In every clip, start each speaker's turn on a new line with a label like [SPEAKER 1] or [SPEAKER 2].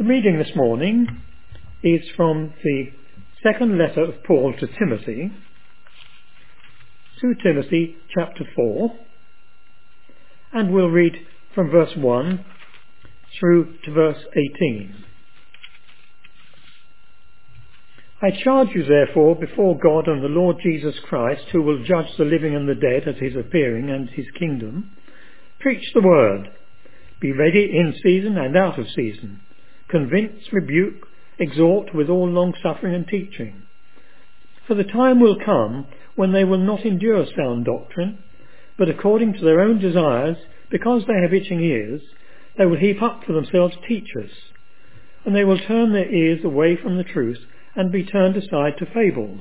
[SPEAKER 1] The reading this morning is from the second letter of Paul to Timothy, 2 Timothy chapter 4, and we'll read from verse 1 through to verse 18. I charge you therefore before God and the Lord Jesus Christ, who will judge the living and the dead at his appearing and his kingdom, preach the word. Be ready in season and out of season. Convince, rebuke, exhort with all long-suffering and teaching. For the time will come when they will not endure sound doctrine, but according to their own desires, because they have itching ears, they will heap up for themselves teachers, and they will turn their ears away from the truth and be turned aside to fables.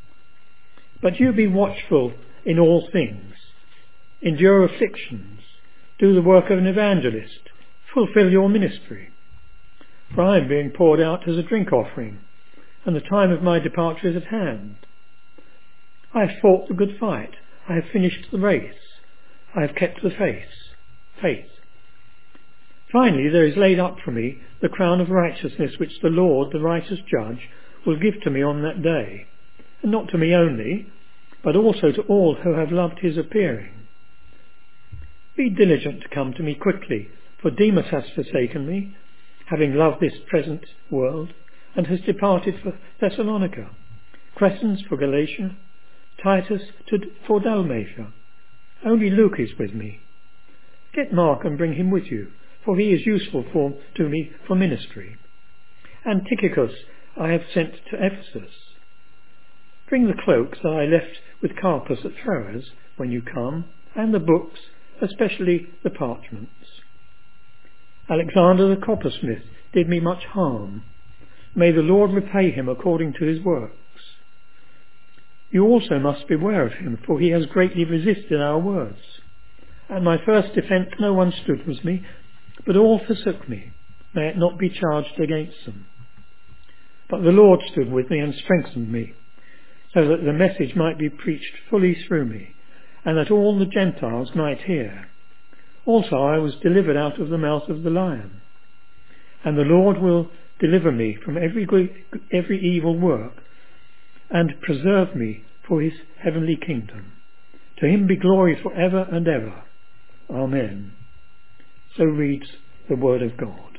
[SPEAKER 1] But you be watchful in all things, endure afflictions, do the work of an evangelist, fulfill your ministry. For I am being poured out as a drink offering, and the time of my departure is at hand. I have fought the good fight, I have finished the race, I have kept the faith. Finally there is laid up for me the crown of righteousness, which the Lord, the righteous judge, will give to me on that day, and not to me only, but also to all who have loved his appearing. Be diligent to come to me quickly, for Demas has forsaken me, having loved this present world, and has departed for Thessalonica, Crescens for Galatia, Titus for Dalmatia. Only Luke is with me. Get Mark and bring him with you, for he is useful to me for ministry. And Tychicus I have sent to Ephesus. Bring the cloaks that I left with Carpus at Troas when you come, and the books, especially the parchments. Alexander the coppersmith did me much harm. May the Lord repay him according to his works. You also must beware of him, for he has greatly resisted our words. At my first defence no one stood with me, but all forsook me. May it not be charged against them. But the Lord stood with me and strengthened me, so that the message might be preached fully through me, and that all the Gentiles might hear. Also I was delivered out of the mouth of the lion. And the Lord will deliver me from every evil work, and preserve me for his heavenly kingdom. To him be glory for ever and ever. Amen. So reads the word of God.